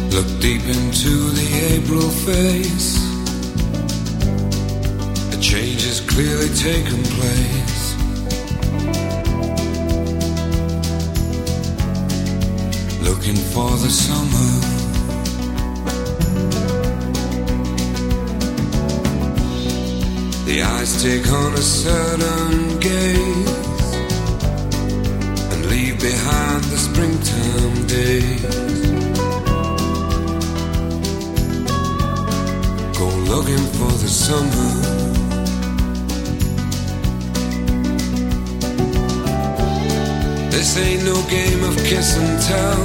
Look deep into the April face. A change has clearly taken place. Looking for the summer. The eyes take on a certain gaze and leave behind the springtime days. Go looking for the summer. This ain't no game of kiss and tell.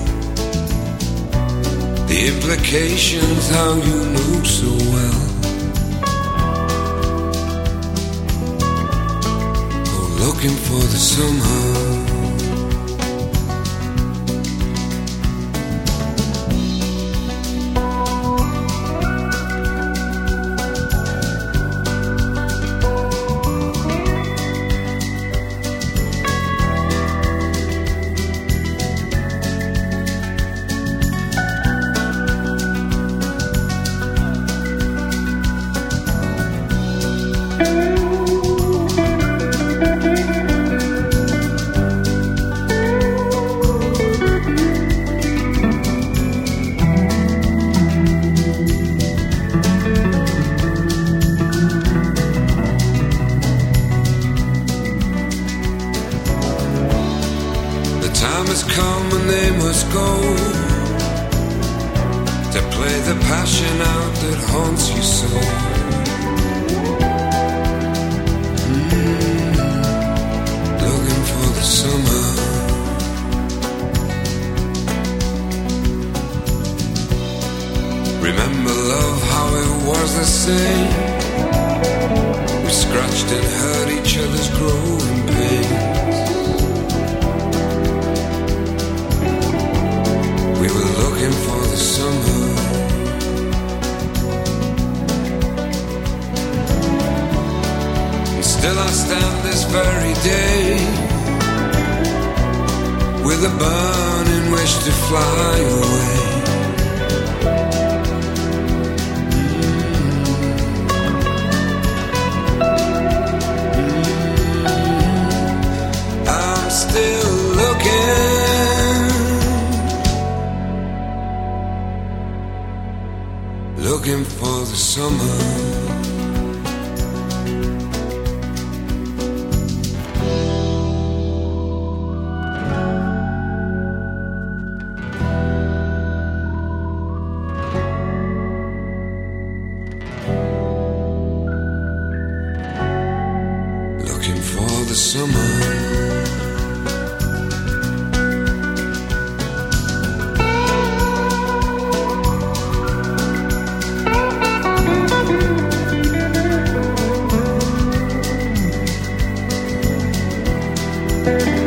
The implications how you know so well. Go looking for the summer. Time has come and they must go to play the passion out that haunts you so. Looking for the summer. Remember love, how it was the same. We scratched and hurt each other's growing pains. We were looking for the summer. And still I stand this very day with a burning wish to fly away. I'm still looking for the summer. Looking for the summer. Thank you.